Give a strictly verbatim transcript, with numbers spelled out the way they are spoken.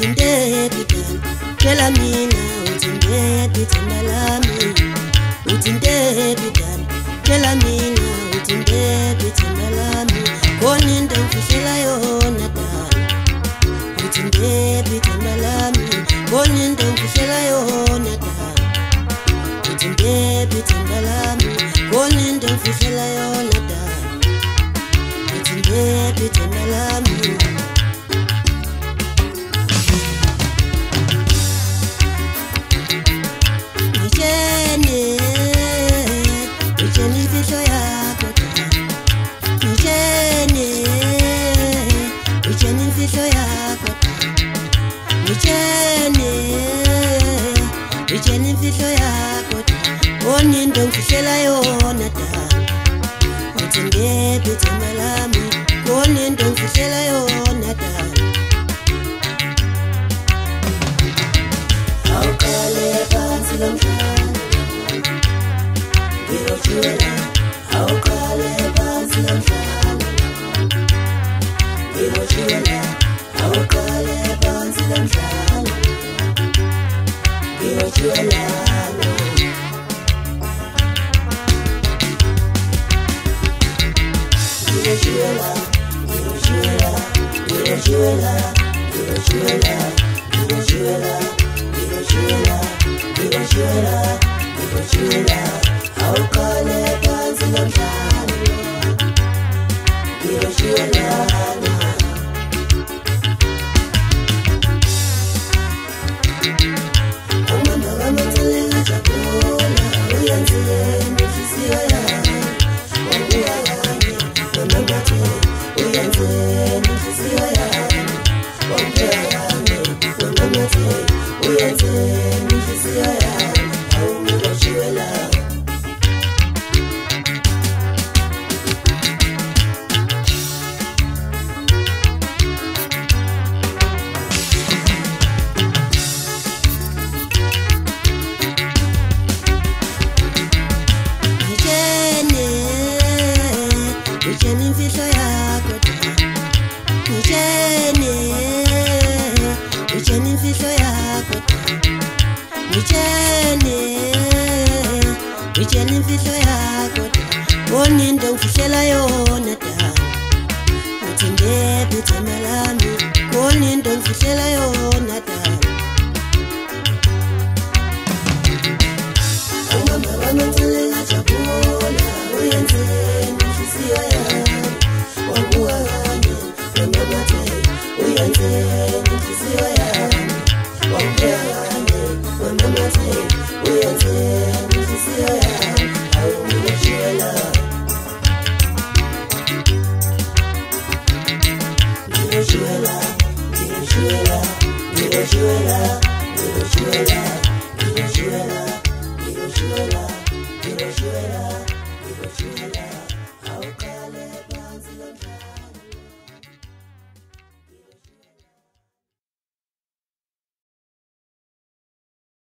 uthinte bidala tshela mina uthinte bidala lami uthinte bidala tshela mina uthinte bidala lami khona into ngifihlela yona dala uthinte bidala lami khona into ngifihlela yona dala uthinte bidala lami khona into ngifihlela yona dala uthinte bidala lami Ijeni mfihlo yakho Oni ndo ngifihlela yona dala Uthinde bithemba lami Oni ndo ngifihlela yona dala Awuqale phansi lomhlaba Ngiyoshwela Awuqale phansi lomhlaba Ngiyoshwela Awuqale phansi lomhlaba Ngiyoshwela Ngiyoshwela Ngiyoshwela Ngiyoshwela Ngiyoshwela Ngiyoshwela Ngiyoshwela Ngiyoshwela Ngiyoshwela Awuqale phansi lomhlaba Ngiyoshwela Ijeni mfihlo yakho Ijeni Ijeni mfihlo yakho Ijeni Ijeni mfihlo yakho Oni ndo ngifihlela yona dala Uthinde bithemba lami Oni ndo ngifihlela yona dala Amama bamantele ngajabula uyenzeni nhliziyo yami Wangiyami wemamate uyenzeni nhliziyo yami Wangiyami wemamate uyenzeni nhliziyo yami Awu ngiyoshwela Ngiyoshwela Ngiyoshwela Ngiyoshwela Ngiyoshwela Ngiyoshwela Ngiyoshwela Ngiyoshwela Ngiyoshwela